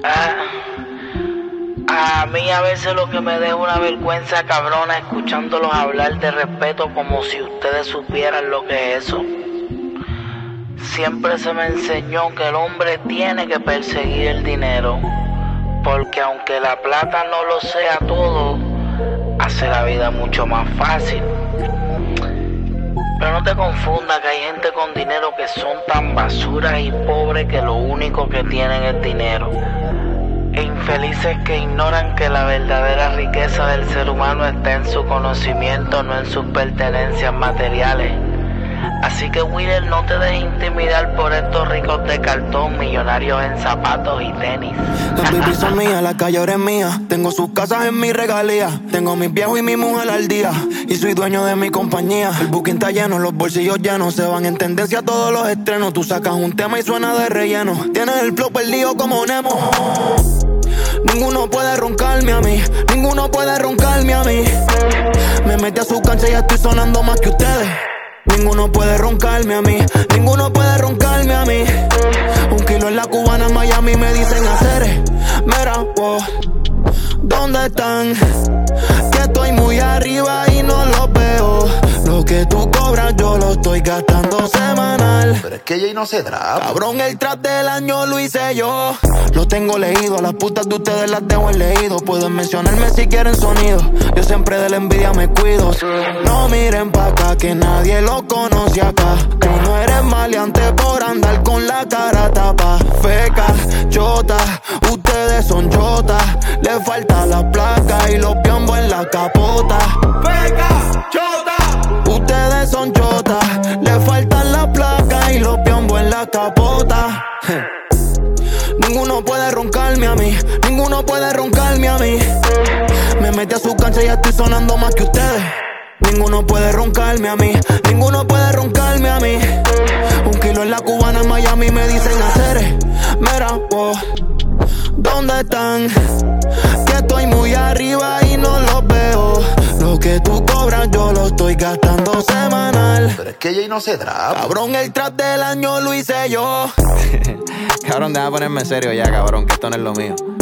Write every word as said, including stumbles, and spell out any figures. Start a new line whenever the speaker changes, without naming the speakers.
A mí a veces lo que me deja una vergüenza cabrona escuchándolos hablar de respeto como si ustedes supieran lo que es eso. Siempre se me enseñó que el hombre tiene que perseguir el dinero, porque aunque la plata no lo sea todo, hace la vida mucho más fácil. Pero no te confundas que hay gente con dinero que son tan basuras y pobres que lo único que tienen es dinero. E infelices que ignoran que la verdadera riqueza del ser humano está en su conocimiento, no en sus pertenencias materiales. Así que Wheeler, no te dejes intimidar por estos ricos de cartón, millonarios en zapatos y tenis.
Las baby son mías, la calle ahora es mía. Tengo sus casas en mi regalía. Tengo mis viejos y mi mujer al día. Y soy dueño de mi compañía. El booking está lleno, los bolsillos llenos. Se van en tendencia todos los estrenos. Tú sacas un tema y suena de relleno. Tienes el flow perdido como Nemo. Ninguno puede roncarme a mí. Ninguno puede roncarme a mí. Me metí a su cancha y ya estoy sonando más que ustedes. Ninguno puede roncarme a mí, ninguno puede roncarme a mí. Un kilo en la cubana en Miami me dicen hacer. Mira, wow, ¿dónde están? Que estoy muy arriba y no los veo. Lo que tú cobras yo lo estoy gastando semanal.
Pero es que Jay no se trapa.
Cabrón, el trap del año lo hice yo. Lo tengo leído, las putas de ustedes las dejo en leído. Pueden mencionarme si quieren sonido. Yo siempre de la envidia me cuido. No miren pa' acá que nadie lo conoce acá. Tú no eres maleante por andar con la cara tapa. Feca, chota, ustedes son chotas. Le falta la placa y los piombos en la capota. Feca, chota, ustedes son chotas. Le faltan la placa y los piombos en la capota. Ninguno puede roncarme a mí, ninguno puede roncarme a mí. Me metí a su cancha y ya estoy sonando más que ustedes. Ninguno puede roncarme a mí, ninguno puede roncarme a mí. Un kilo en la cubana en Miami me dicen hacer. Mira, wow, ¿dónde están? Que estoy muy arriba y no los veo. Lo que tú cobras yo lo estoy gastando semanal.
Pero es que Jay no se trapa.
Cabrón, el trap del año lo hice yo.
Cabrón, deja ponerme serio ya, cabrón, que esto no es lo mío.